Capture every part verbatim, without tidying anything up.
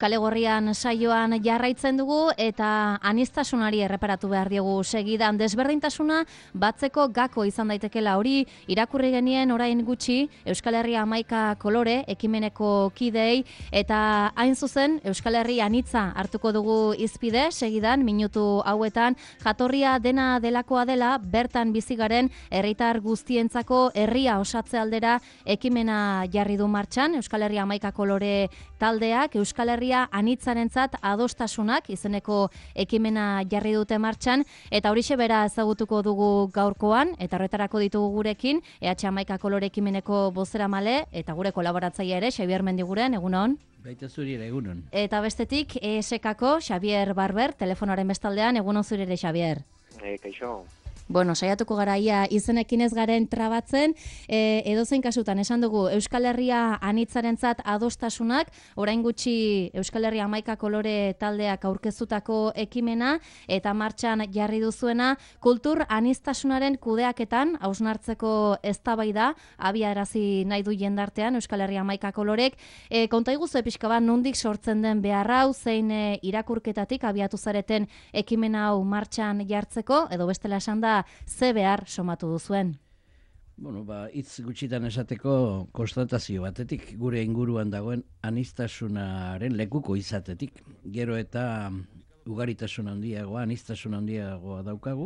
Kale Gorrian saioan jarraitzen dugu eta aniztasunari erreparatu behar diogu segidan. Desberdintasuna batzeko gako izan daitekela, hori irakurri genien orain gutxi Euskal Herria hamaika kolore ekimeneko kidei, eta hain zuzen Euskal Herria anitza hartuko dugu hizpide segidan minutu hauetan. Jatorria dena delakoa dela, bertan bizi garen herritar guztientzako herria osatze aldera ekimena jarri du martxan Euskal Herria hamaika kolore taldeak. Euskal Herria anitzarentzat adostasunak izeneko ekimena jarri dute martxan, eta horixe bera ezagutuko dugu gaurkoan, eta horretarako ditugu gurekin E H hamaika kolore ekimeneko bozeramale eta gure kolaboratzaile ere, Xabier Mendiguren, egunon. Baita zuri ere, egunon. Eta bestetik, E S K-ko Xabier Barber, telefonoaren bestaldean, egunon zuri ere, Xabier. E, kaixo. Bueno, saiatuko garaia izenekin ez garen trabatzen, e, edozein kasutan esan dugu Euskal Herria anitzarentzat adostasunak, orain gutxi Euskal Herria hamaika kolore taldeak aurkeztutako ekimena eta martxan jarri duzuena, kultur aniztasunaren kudeaketan hausnartzeko eztabaida abiarazi nahi du jendartean Euskal Herria hamaika kolorek. E, konta iguzu pixka bat nondik sortzen den behar hau, zein e, irakurketatik abiatu zareten ekimen hau martxan jartzeko, edo bestela esan da ze behar somatu duzuen? Bueno, ba, hitz gutxitan esateko konstatazio batetik, gure inguruan dagoen aniztasunaren lekuko izatetik. Gero eta ugaritasun handiagoa, aniztasun handiagoa daukagu,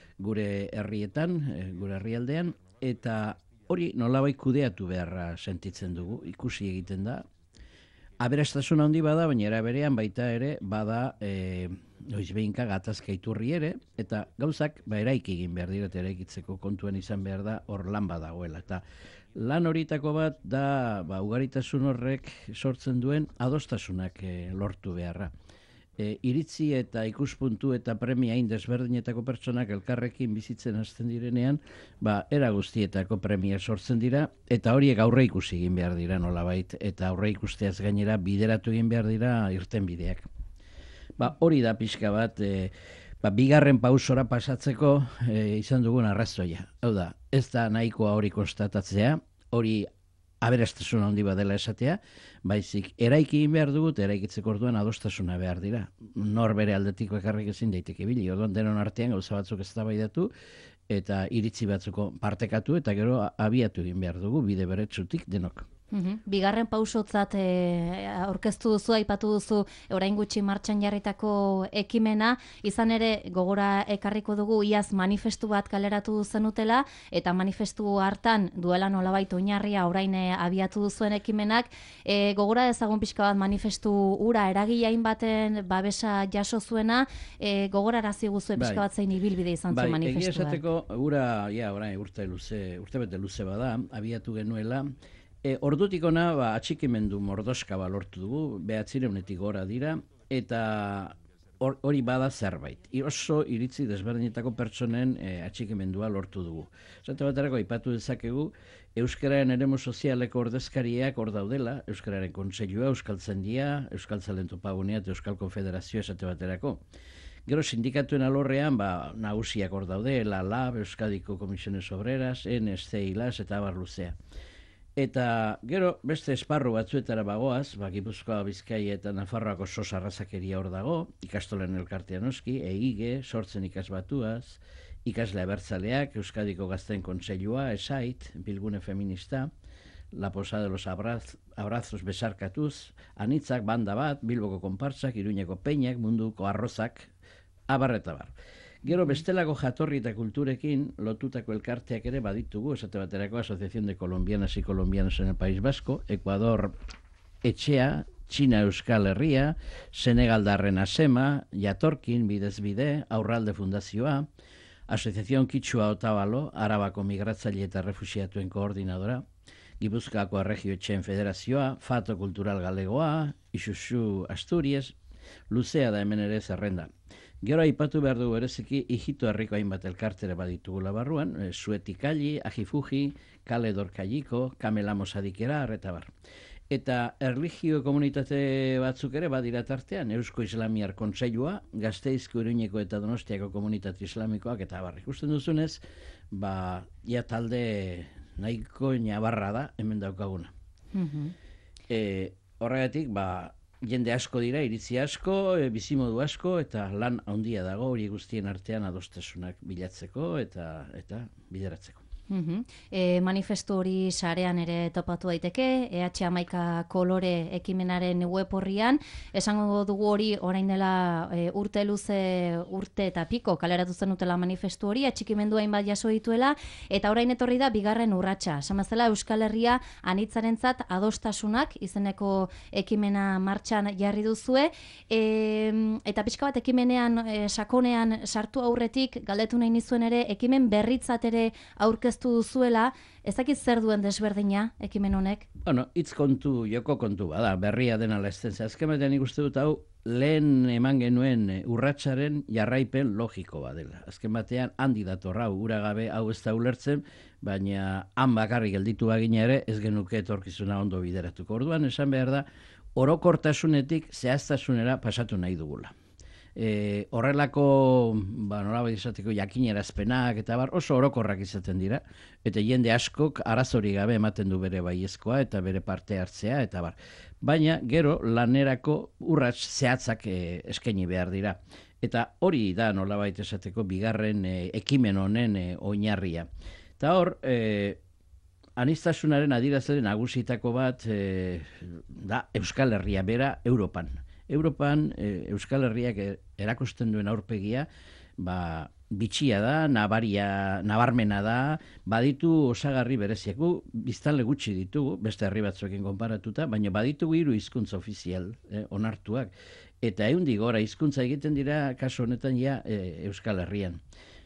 gure herrietan, gure herrialdean, eta hori nolabait kudeatu beharra sentitzen dugu, ikusi egiten da. Aberastasun handi bada, baina era berean baita ere bada e, noizbeinka gatazka iturri ere, eta gauzak ba, eraiki egin behar dira, eta eraikitzeko kontuan izan behar da hor lan badagoela. Eta lan horitako bat da ba, ugaritasun horrek sortzen duen adostasunak e, lortu beharra. E, iritzi eta ikuspuntu eta premia hain desberdinetako pertsonak elkarrekin bizitzen hasten direnean, ba, era guztietako premia sortzen dira, eta horiek aurre ikusi egin behar dira nolabait, eta aurre ikusteaz gainera bideratu egin behar dira irten bideak. Ba, hori da pixka bat, e, ba, bigarren pausora pasatzeko e, izan dugun arrazoia. Hau da, ez da nahikoa hori konstatatzea, hori aberastasun handi badela esatea, baizik eraiki egin behar dugut, eraikitzeko orduan adostasuna behar dira. Nor bere aldetik bakarrik ezin daiteke ibili, orduan denon artean gauza batzuk eztabaidatu eta iritzi batzuko partekatu eta gero abiatu egin behar dugu bide beretsutik denok. Uhum. Bigarren pausotzat e, aurkeztu duzu, aipatu duzu orain gutxi martxan jarritako ekimena, izan ere gogora ekarriko dugu iaz manifestu bat kaleratu zenutela, eta manifestu hartan duela nolabait oinarria orain e, abiatu duzuen ekimenak, e, gogora dezagun pixka bat manifestu ura eragilein baten babesa jaso zuena, e, gogorarazi guzue pixka bat zein ibilbide izan zuen manifestu. Bai, egia esateko ura, ja, orain urte luze, urte bete luze bada, abiatu genuela. E, ordutik ona ba, atxikimendu mordoska lortu dugu, behatzireunetik gora dira, eta hori bada zerbait. I oso iritzi desberdinetako pertsonen e, atxikimendua lortu dugu. Zate baterako aipatu dezakegu, Euskararen eremu sozialeko ordezkariak hor daudela, Euskararen Kontseilua, Euskaltzaindia, Euskaltzalen Topagunea eta Euskal Konfederazioa esate baterako. Gero sindikatuen alorrean, ba, nagusiak hor daude, L A L A B, Euskadiko Komisiones Obreras, N S C, I L A S eta abar luzea. Eta gero beste esparru batzuetara bagoaz, ba, Gipuzkoa, Bizkaia eta Nafarroako sos arrazakeria hor dago, ikastolen elkartean noski, E I G, sortzen ikasbatuaz, ikasle abertzaleak, Euskadiko Gazteen Kontseilua, Esait, Bilgune Feminista, La Posada de los Abraz, Abrazos Besarkatuz, Anitzak, Banda Bat, Bilboko Konpartsak, Iruñeko Peinak, Munduko Arrozak, abar eta bar. Gero bestelako jatorri eta kulturekin lotutako elkarteak ere baditugu, esate baterako Asociación de Colombianas y Colombianos en el País Vasco, Ecuador Etxea, Txina Euskal Herria, Senegaldarren Asema, Jatorkin, Bidez Bide, Aurralde Fundazioa, Asociación Kitzua Otavalo, Arabako Migratzaile eta Refuxiatuen Koordinadora, Gipuzkoako Erregio Etxeen Federazioa, Fato Kultural Galegoa, Ixuxu Asturias, luzea da hemen ere zerrenda. Gero aipatu behar dugu bereziki Ijito herriko hainbat elkartere baditugula barruan, e, Suetikali, Ajifuji, Kale Dorkailiko, Kamelamos Adikera, eta bar. Eta erlijio komunitate batzuk ere badira tartean, Eusko Islamiar Kontseilua, Gasteizko, Iruñeko eta Donostiako komunitate islamikoak, eta bar. Ikusten duzunez, ba, ia talde nahiko nabarra da hemen daukaguna. Mhm. E, horregatik, ba, jende asko dira, iritzi asko, e, bizimodu asko, eta lan handia dago hori guztien artean adostasunak bilatzeko eta eta bideratzeko. Uhum. E, manifestu hori sarean ere topatu daiteke, E H hamaika kolore ekimenaren web horrian, esango dugu hori orain dela e, urte luze urte eta piko kaleratu zen utela manifestu hori, atxikimendu hainbat jaso dituela, eta orain etorri da bigarren urratsa. Samazela Euskal Herria anitzarentzat adostasunak izeneko ekimena martxan jarri duzue, e, eta pixka bat ekimenean e, sakonean sartu aurretik galdetu nahi nizuen ere, ekimen berritzat ere aurkeztu duzuela, ez dakit zer duen desberdina ekimen honek? Bueno, hitz kontu, joko kontu bada, berria dena lezten. Azken batean ikuste dut hau, lehen eman genuen urratsaren jarraipen logiko badela. Azken batean handi dator hau, ura gabe hau ez da ulertzen, baina han bakarrik gelditu bagina ere, ez genuke etorkizuna ondo bideratuko. Orduan, esan behar da, orokortasunetik zehaztasunera pasatu nahi dugula. E, horrelako, ba, nolabait esateko jakinerazpenak eta bar oso orokorrak izaten dira, eta jende askok arazori gabe ematen du bere baiezkoa eta bere parte hartzea eta bar. Baina gero lanerako urrats zehatzak e, eskaini behar dira. Eta hori da nolabait esateko bigarren e, ekimen honen e, oinarria. Eta hor, e, aniztasunaren adierazle nagusitako bat e, da Euskal Herria bera Europan. Europan e, Euskal Herriak erakusten duen aurpegia, ba, bitxia da, nabaria, nabarmena da, baditu osagarri bereziak. Gu biztanle gutxi ditugu, beste herri batzuekin konparatuta, baina baditugu hiru hizkuntza ofizial eh, onartuak. Eta ehundik gora hizkuntza egiten dira kasu honetan ja e, Euskal Herrian.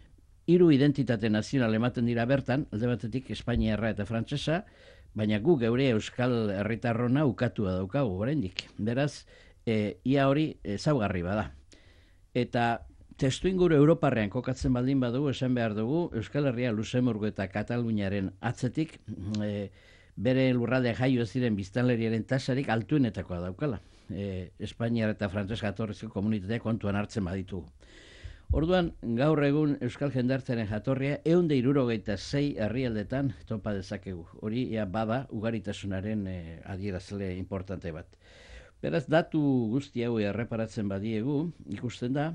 Hiru identitate nazional ematen dira bertan, alde batetik Espainiarra eta Frantsesa, baina gu geure Euskal Herritarrona ukatua daukagu oraindik. Beraz, E, ia hori ezaugarri bada. Eta testuinguru Europarrean kokatzen baldin badugu, esan behar dugu, Euskal Herria, Luxemburgo eta Kataluniaren atzetik e, bere lurralde jaio ez diren biztanleriaren tasarik altuenetakoa daukala. E, Espainiar eta Frantses jatorrizko komunitateak kontuan hartzen baditugu. Orduan, gaur egun Euskal jendartearen jatorria ehun eta hirurogeita sei herrialdetan topa dezakegu. Hori ja bada ugaritasunaren e, adierazle importante bat. Beraz, datu guzti hau erreparatzen badiegu, ikusten da,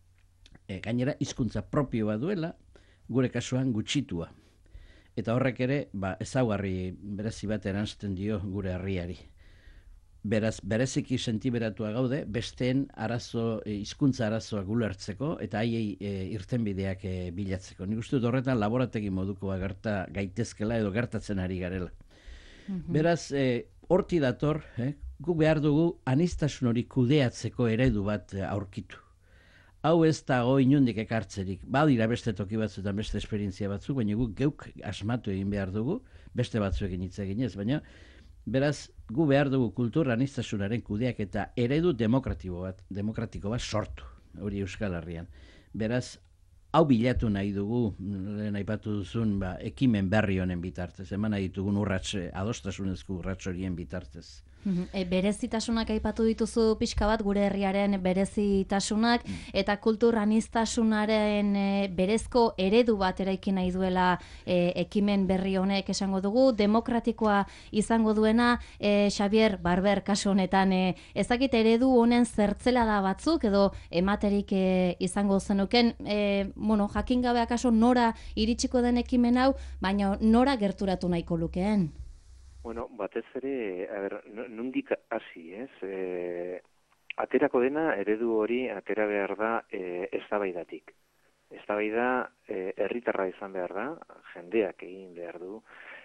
e, gainera hizkuntza propio bat duela, gure kasuan gutxitua. Eta horrek ere, ba, ezaugarri berezi bat eranzten dio gure herriari. Beraz, bereziki sentiberatua gaude, besteen arazo, e, hizkuntza arazoak ulertzeko, eta haiei e, irtenbideak e, bilatzeko. Nik uste dut horretan laborategi modukoa gerta gaitezkela edo gertatzen ari garela. Mm-hmm. Beraz, e, horti dator, eh, guk behar dugu aniztasun hori kudeatzeko eredu bat aurkitu. Hau ez dago inundik ekartzerik. Badira beste toki batzuetan beste esperientzia batzuk, baina guk geuk asmatu egin behar dugu, beste batzuekin hitz eginez, baina beraz gu behar dugu kultura aniztasunaren kudeak eta eredu demokratiko bat, demokratiko bat sortu, hori Euskal Herrian. Beraz, hau bilatu nahi dugu, lehen aipatu duzun, ba, ekimen berri honen bitartez, eman nahi ditugun urrats, adostasunezko urrats horien bitartez. E, berezitasunak aipatu dituzu pixka bat, gure herriaren berezitasunak, eta kultur aniztasunaren e, berezko eredu bat eraiki nahi duela e, ekimen berri honek esango dugu, demokratikoa izango duena, e, Xabier Barber kasu honetan, e, ezakit eredu honen zertzela da batzuk, edo ematerik e, izango zenuken, e, bueno, jakin gabe akaso nora iritsiko den ekimen hau, baina nora gerturatu nahiko lukeen? Bueno, batez ere, a ber, nondik hasi, ez? E, aterako dena, eredu hori atera behar da e, eztabaidatik. Eztabaida e, herritarra izan behar da, jendeak egin behar du,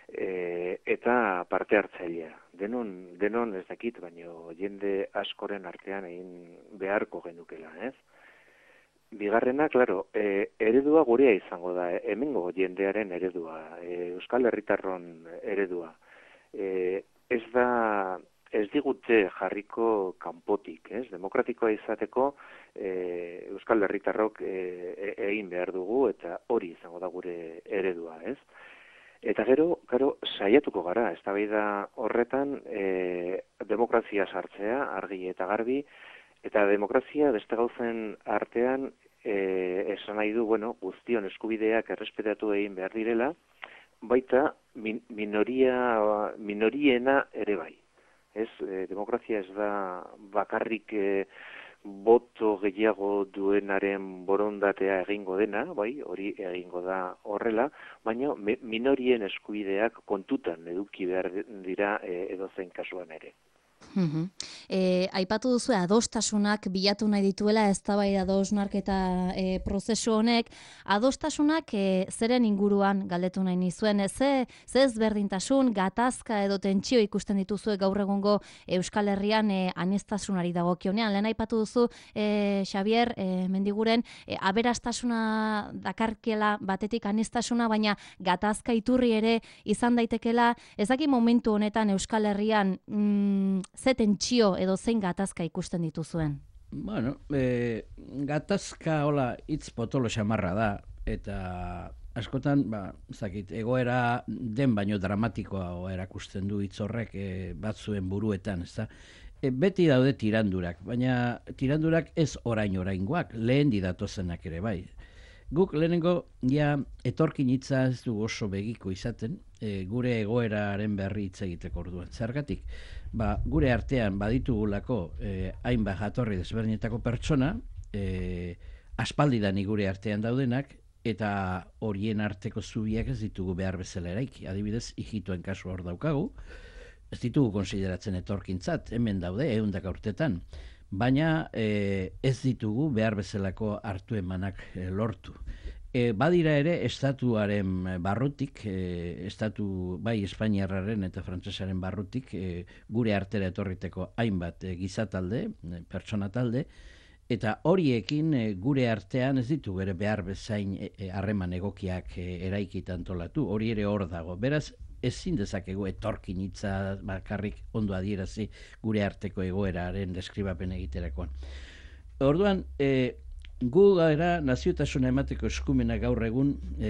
e, eta parte hartzailea. Denon, denon ez dakit, baino jende askoren artean egin beharko genukela, ez? Bigarrena, claro, e, eredua gurea izango da, e, hemengo jendearen eredua, e, Euskal Herritarron eredua. E, ez da, ez digute jarriko kanpotik, ez? Demokratikoa izateko e, Euskal Herritarrok e, egin behar dugu eta hori izango da gure eredua, ez? Eta gero, gero saiatuko gara, eztabaida horretan e, demokrazia sartzea, argi eta garbi, eta demokrazia beste gauzen artean e, esan nahi du, bueno, guztion eskubideak errespetatu egin behar direla, baita min, minoria, minoriena ere bai. ez? E, demokrazia ez da bakarrik e, boto gehiago duenaren borondatea egingo dena, bai, hori egingo da horrela, baina minorien eskubideak kontutan eduki behar dira e, edozein kasuan ere. Uhum. E, aipatu duzu adostasunak bilatu nahi dituela eztabaida hausnarketa e, prozesu honek, adostasunak e, zeren inguruan galdetu nahi nizuen, ze, ze ezberdintasun, gatazka edo tentsio ikusten dituzue gaur egungo Euskal Herrian e, aniztasunari dagokionean. Lehen aipatu duzu, e, Xabier, e, Mendiguren, e, aberastasuna dakarkela batetik aniztasuna, baina gatazka iturri ere izan daitekela, ezaki momentu honetan Euskal Herrian mm, ze tentsio edo zein gatazka ikusten dituzuen? Bueno, e, gatazka hola hitz potolo xamarra da, eta askotan, ba, zakit, egoera den baino dramatikoa erakusten du hitz horrek e, batzuen buruetan, ezta? E, beti daude tirandurak, baina tirandurak ez orain oraingoak, lehen didatozenak ere bai. Guk lehenengo ja etorkin hitza ez du oso begiko izaten, e, gure egoeraren berri hitz egiteko orduan. Zergatik, ba, gure artean baditugulako e, hainbat jatorri desberdinetako pertsona, e, aspaldidan gure artean daudenak, eta horien arteko zubiak ez ditugu behar bezala eraiki. Adibidez, hijituen kasu hor daukagu, ez ditugu konsideratzen etorkintzat, hemen daude, ehundak urtetan. Baina e, ez ditugu behar bezalako hartu emanak e, lortu. E, badira ere estatuaren barrutik, e, estatu bai Espainiarraren eta frantsesaren barrutik, e, gure artera etorriteko hainbat e, gizatalde, e, pertsona talde, eta horiekin e, gure artean ez ditugu ere behar bezain harreman e, egokiak e, eraikita antolatu, hori ere hor dago. Beraz, ezin dezakegu etorkin hitza bakarrik ondo adierazi gure arteko egoeraren deskribapen egiterakoan. Orduan, e, gu gara naziotasuna emateko eskumena gaur egun e,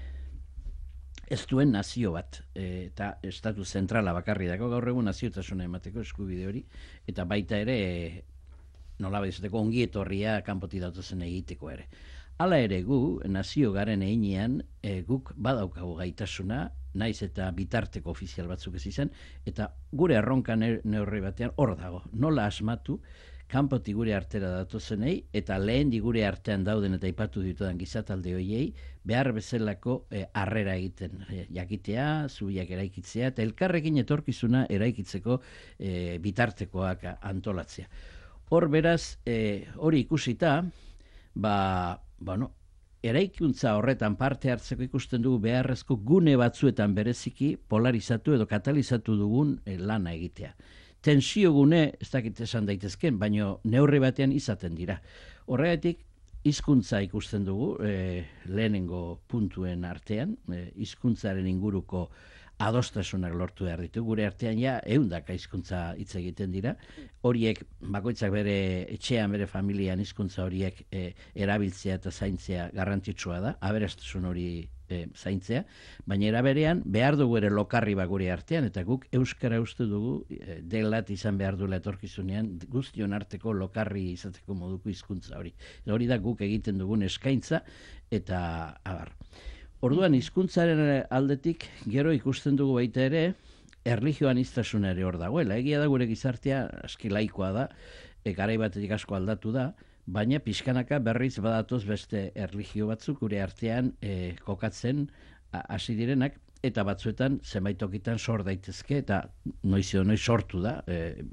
ez duen nazio bat, e, eta estatu zentrala bakarri dago gaur egun naziotasuna emateko eskubide hori, eta baita ere e, nola bezateko ongi etorria kanpotik datozen egiteko ere. Hala ere gu, nazio garen einean, e, guk badaukagu gaitasuna, naiz eta bitarteko ofizial batzuk ez izan, eta gure erronka neurri batean hor dago. Nola asmatu, kanpotik gure artera datozenei, eta lehen di gure artean dauden eta aipatu ditudan gizatalde hoiei, behar bezalako harrera egiten. E, jakitea, zubiak eraikitzea, eta elkarrekin etorkizuna eraikitzeko e, bitartekoak antolatzea. Hor beraz, e, hori ikusita, ba, bueno, eraikuntza horretan parte hartzeko ikusten dugu beharrezko gune batzuetan bereziki polarizatu edo katalizatu dugun e, lana egitea. Tensio gune, ez dakit esan daitezken, baino neurri batean izaten dira. Horregatik, hizkuntza ikusten dugu e, lehenengo puntuen artean, e, hizkuntzaren inguruko adostasunak lortu behar ditu. Gure artean ja ehundaka hizkuntza hitz egiten dira. Horiek bakoitzak bere etxean, bere familian hizkuntza horiek e, erabiltzea eta zaintzea garrantzitsua da, aberastasun hori e, zaintzea, baina era berean behar dugu ere lokarri ba gure artean, eta guk euskara uste dugu e, delat izan behar duela etorkizunean guztion arteko lokarri izateko moduko hizkuntza hori. Hori da guk egiten dugun eskaintza eta abar. Orduan, hizkuntzaren aldetik, gero ikusten dugu baita ere, erlijioan iztasuna ere hor dagoela. Egia da gure gizartea, aski laikoa da, e, garai batetik asko aldatu da, baina pixkanaka berriz badatoz beste erlijio batzuk gure artean e, kokatzen hasi direnak, eta batzuetan zenbait tokitan sor daitezke, eta noiz edo noiz sortu da, e,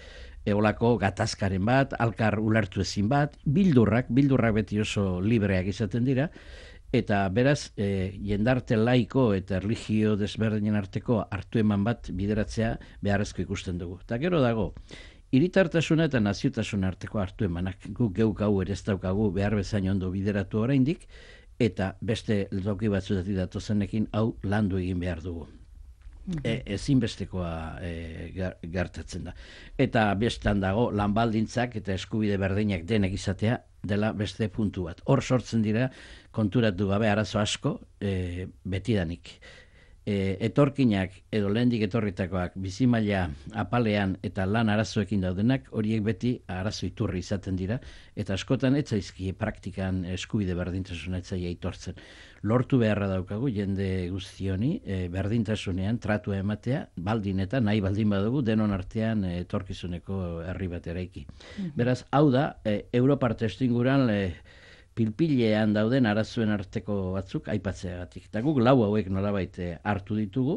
eolako gatazkaren bat, alkar ulertu ezin bat, bildurrak, bildurrak beti oso libreak izaten dira, eta beraz, e, jendarte laiko eta erlijio desberdinen arteko hartu eman bat bideratzea beharrezko ikusten dugu. Eta gero dago, hiritartasuna eta naziotasuna arteko hartu emanak, guk geuk hau ere ez daukagu behar bezain ondo bideratu oraindik, eta beste toki batzuetatik datozenekin hau landu egin behar dugu. E, ezinbestekoa e, gertatzen da. Eta bestan dago lanbaldintzak eta eskubide berdinak denek izatea dela beste puntu bat. Hor sortzen dira konturatu gabe arazo asko e, betidanik. e, etorkinak edo lehendik etorritakoak bizimaila apalean eta lan arazoekin daudenak, horiek beti arazo iturri izaten dira, eta askotan ez zaizkie praktikan eskubide berdintasuna ez zaia aitortzen. Lortu beharra daukagu jende guztioni e, berdintasunean tratua ematea, baldin eta nahi baldin badugu denon artean e, etorkizuneko herri bat eraiki. Mm-hmm. Beraz, hau da, e, Europar testuinguran e, pilpilean dauden arazoen arteko batzuk aipatzeagatik. Eta guk lau hauek nolabait hartu ditugu,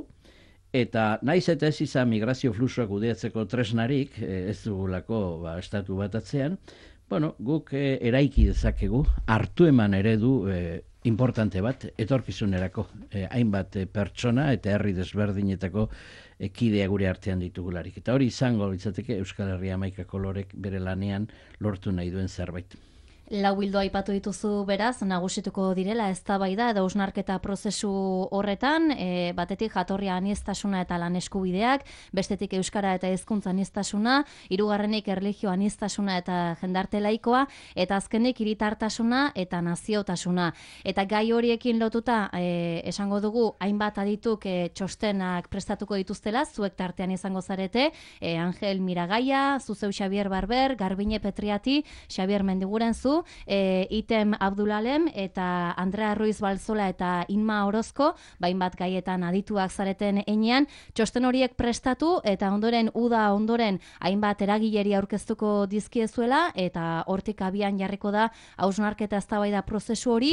eta naiz eta ez izan migrazio fluxuak kudeatzeko tresnarik, ez dugulako ba, estatu bat atzean, bueno, guk e, eraiki dezakegu, hartu eman eredu e, importante bat, etorkizunerako, e, hainbat e, pertsona eta herri desberdinetako e, kidea gure artean ditugularik. Eta hori izango litzateke Euskal Herria hamaika kolorek bere lanean lortu nahi duen zerbait. Lau bildo aipatu dituzu beraz, nagusituko direla eztabaida edo hausnarketa prozesu horretan, e, batetik jatorria aniztasuna eta lan eskubideak, bestetik euskara eta hizkuntza aniztasuna, hirugarrenik erlijio aniztasuna eta jendarte laikoa, eta azkenik hiritartasuna eta naziotasuna. Eta gai horiekin lotuta, e, esango dugu, hainbat adituk e, txostenak prestatuko dituztela, zuek tartean izango zarete, e, Angel Miragaia, zuzeu Xabier Barber, Garbine Petriati, Xabier Mendigurenzu, E, Item Abdulalem eta Andrea Ruiz Balzola eta Inma Orozko, bain bat gaietan adituak zareten enean, txosten horiek prestatu eta ondoren uda ondoren hainbat eragileri aurkeztuko dizkiezuela eta hortik abian jarriko da hausnarketa eztabaida prozesu hori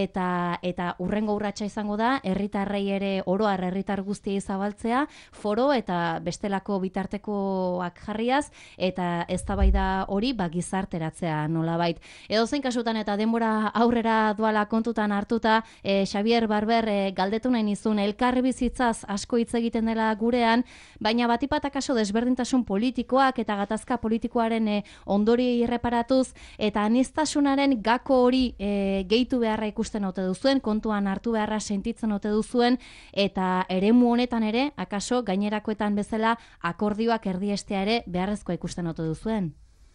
eta eta urrengo urratsa izango da herritarrei ere oroar herritar guztiei zabaltzea foro eta bestelako bitartekoak jarriaz eta eztabaida hori ba gizarteratzea nolabait. Edozein kasutan eta denbora aurrera doala kontutan hartuta, e, Xabier Barber e, galdetu nahi nizun, elkarri bizitzaz asko hitz egiten dela gurean, baina batipatak kaso desberdintasun politikoak eta gatazka politikoaren e, ondori irreparatuz, eta aniztasunaren gako hori e, gehitu beharra ikusten ote duzuen, kontuan hartu beharra sentitzen ote duzuen, eta eremu honetan ere, akaso gainerakoetan bezala akordioak erdiestea ere beharrezkoa ikusten ote duzuen.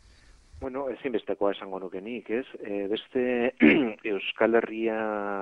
Bueno, ezinbestekoa esango nukenik, ez? E, beste Euskal Herria,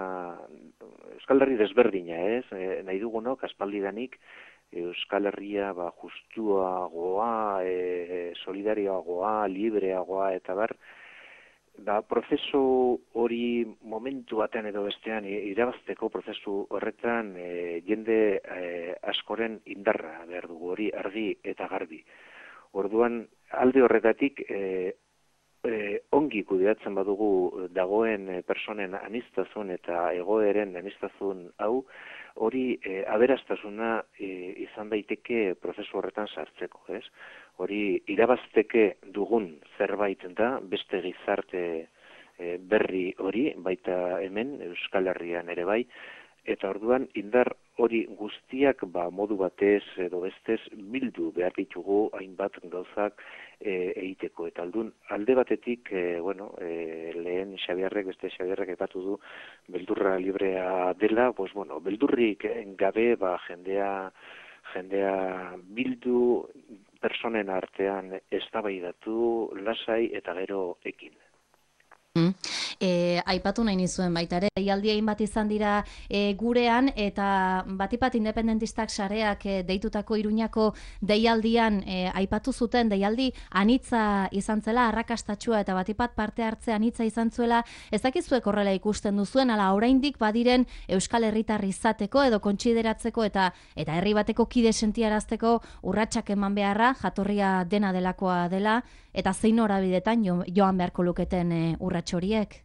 Euskal Herri desberdina, ez? E, nahi dugunok, aspaldidanik, Euskal Herria ba, justuagoa, e, solidarioagoa, libreagoa, eta bar, ba, prozesu hori momentu batean edo bestean irabazteko prozesu horretan e, jende e, askoren indarra behar dugu hori argi eta garbi. Orduan, alde horretatik, e, e, ongi kudeatzen badugu dagoen e, personen aniztasun eta egoeren aniztasun hau, hori e, aberastasuna e, izan daiteke prozesu horretan sartzeko, ez? Hori irabazteke dugun zerbait da, beste gizarte e, berri hori, baita hemen, Euskal Herrian ere bai, eta orduan indar hori guztiak ba, modu batez edo bestez bildu behar ditugu hainbat gauzak e, egiteko. Eta aldun, alde batetik, e, bueno, e, lehen Xabierrek, beste Xabierrek aipatu du beldurra librea dela, pues, bueno, beldurrik gabe ba, jendea, jendea bildu personen artean eztabaidatu lasai eta gero ekin. Mm. E, aipatu nahi nizuen baita ere, deialdi egin bat izan dira e, gurean eta batipat independentistak sareak e, deitutako Iruñako deialdian e, aipatu zuten deialdi anitza izan zela, arrakastatsua eta batipat parte hartzea anitza izan zuela, ez dakizuek horrela ikusten duzuen, ala oraindik badiren Euskal Herritar izateko edo kontsideratzeko eta eta herri bateko kide sentiarazteko urratsak eman beharra, jatorria dena delakoa dela, eta zein norabidetan jo, joan beharko luketen e, urrats horiek?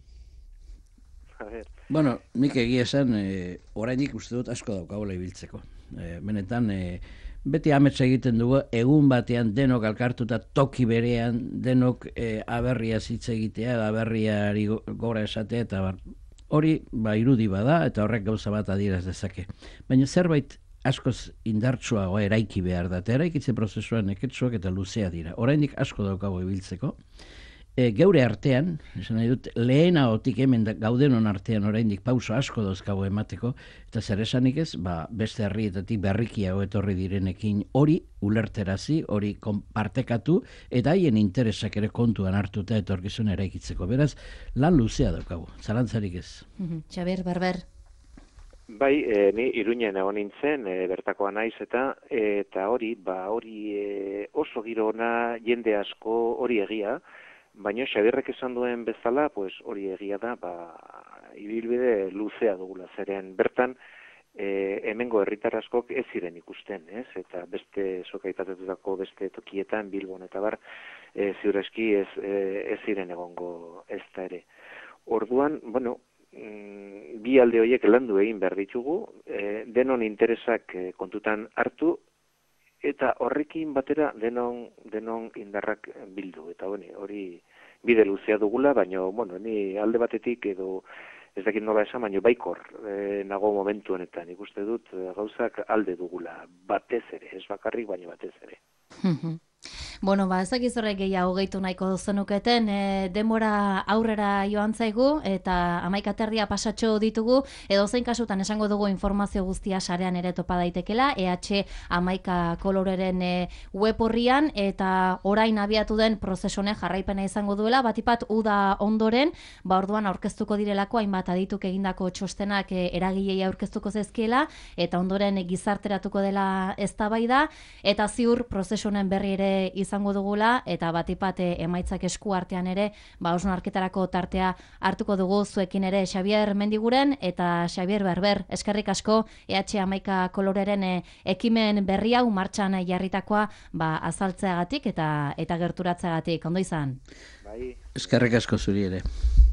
Bueno, nik egia esan, e, orainik uste dut asko daukagola ibiltzeko. E, benetan, e, beti ametsa egiten dugu, egun batean denok alkartuta toki berean, denok e, aberria hitz egitea, aberriari gora esatea, eta bar, hori ba, irudi bada, eta horrek gauza bat adieraz dezake. Baina zerbait askoz indartsuago eraiki behar da, eta eraikitze prozesuan neketsuak eta luzea dira. Orainik asko daukago ibiltzeko. E, geure artean, esan nahi dut, lehenagotik hemen da, gaudenon artean oraindik pauso asko dauzkago emateko, eta zer esanik ez, ba, beste herrietatik berrikiago etorri direnekin hori ulerterazi, hori partekatu, eta haien interesak ere kontuan hartuta etorkizun eraikitzeko. Beraz, lan luzea daukagu, zalantzarik ez. Xabier Barber. Bai, e, ni Iruñen egon nintzen, e, bertakoa naiz eta eta hori, ba hori e, oso giro ona, jende asko hori egia, baina Xabierrek esan duen bezala, pues hori egia da, ba ibilbide luzea dugula, zeren bertan e, hemengo herritar askok ez ziren ikusten, ez? Eta beste sokaitatutako beste tokietan, Bilbon eta bar, e, ziur eski ez, e, ez ziren egongo ez da ere. Orduan, bueno, bi alde horiek landu egin behar ditugu, e, denon interesak e, kontutan hartu, eta horrekin batera denon, denon indarrak bildu. Eta hori, hori bide luzea dugula, baina, bueno, ni alde batetik edo ez dakit nola esan, baina baikor e, nago momentu honetan. Ikuste dut e, gauzak alde dugula, batez ere, ez bakarrik, baina batez ere. Bueno, ba, ez dakiz horrek gehiago gehitu nahiko zenuketen, e, denbora aurrera joan zaigu, eta hamaika terdia pasatxo ditugu, edo zein kasutan esango dugu informazio guztia sarean ere topa daitekela, E H hamaika koloreren e, web horrian, eta orain abiatu den prozesone jarraipena izango duela, batipat uda ondoren, ba orduan aurkeztuko direlako, hainbat adituk egindako txostenak e, eragilei aurkeztuko zezkiela, eta ondoren e, gizarteratuko dela eztabaida, eta ziur prozesonen berri ere izango dugula, eta batipat emaitzak esku artean ere, ba hausnarketarako tartea hartuko dugu zuekin ere Xabier Mendiguren eta Xabier Berber. Eskerrik asko E H hamaika koloreren e, ekimen berri hau martxan jarritakoa ba azaltzeagatik eta eta gerturatzeagatik. Ondo izan. Bai. Eskerrik asko zuri ere.